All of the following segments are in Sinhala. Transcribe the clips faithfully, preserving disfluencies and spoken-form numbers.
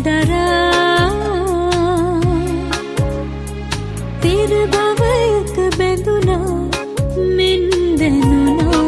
දරා පෙර භවයක බැඳුනා මෙන් දැනුණා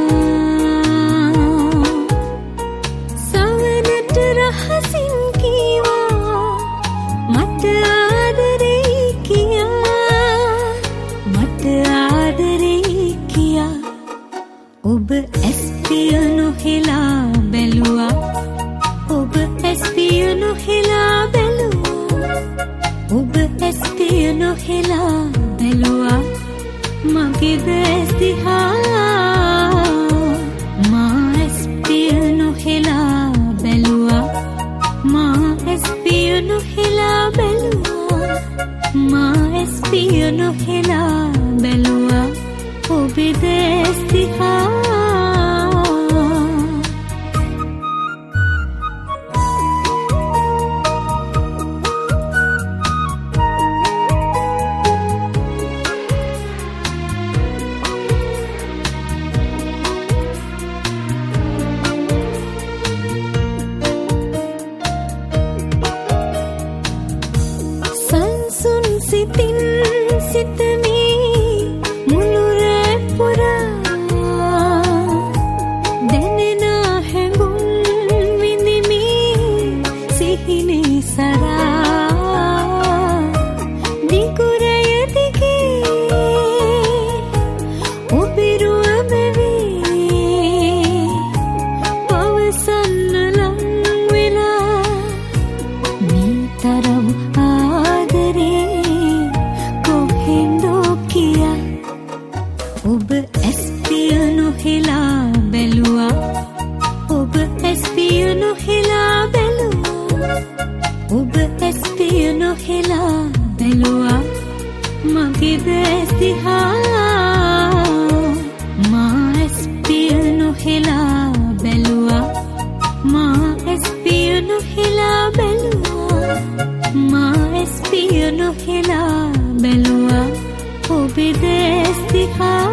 සවනට රහසින් කීවා මට ආදරේ කියා මට ආදරේ කියා ඔබ ඇස් පිය නොහෙලා බැලුවා ඔබ ඇස් පිය නොහෙලා බැලුවා ඔබ ඇස් පිය නොහෙලා බැලුවා මගේ දැස් දිහා මා ඇස් පිය නොහෙලා බැලුවා මා ඇස් පිය නොහෙලා බැලුවා මා ඇස් පිය නොහෙලා බැලුවා ඔබේ දැස් දිහා සිතින් සිතමී මුළු රැ පුරා දැනෙන හැඟුම් විඳිමි සිහිනේ සරා දිගුරය දිගේ ඔබිරුව බැවේ පවසන්න ලං වෙලා මේ තරම් ඔබ ඇස් පිය නොහෙලා බැලුවා ඔබ ඇස් පිය නොහෙලා බැලුවා ඔබ ඇස් පිය නොහෙලා බැලුවා මගේ දැස් දිහා මා ඇස් පිය නොහෙලා බැලුවා මා ඇස් පිය නොහෙලා බැලුවා මා ඇස් පිය නොහෙලා බැලුවා ඔබේ දැස් දිහා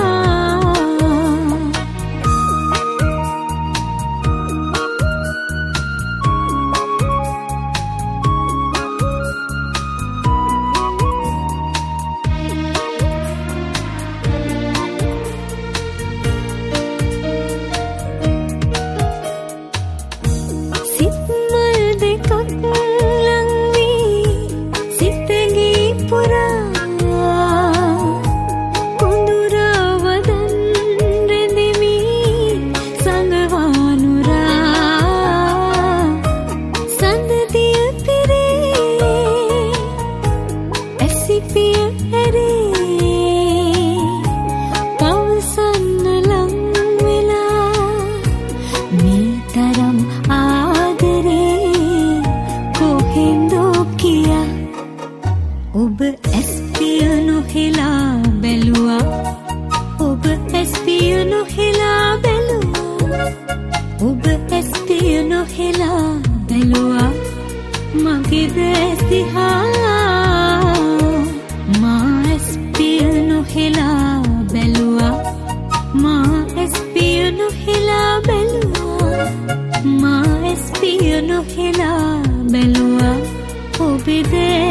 සිත්මල් දෙකක් ලං වී සිතෙහි පුරා පවසන්න ලං වෙලා මේ තරම් ආදරේ කොහෙන්දෝ කියා ඔබ ඇස් පිය නොහෙලා බැලුවා ඔබ ඇස් පිය නොහෙලා බැලුවා ඔබ ඇස් පිය නොහෙලා බැලුවා මගේ දැස් දිහා මා ඇස් පිය නොහෙලා බැලුවා මා ඇස් පිය නොහෙලා බැලුවා මා ඇස් පිය නොහෙලා බැලුවා ඔබේ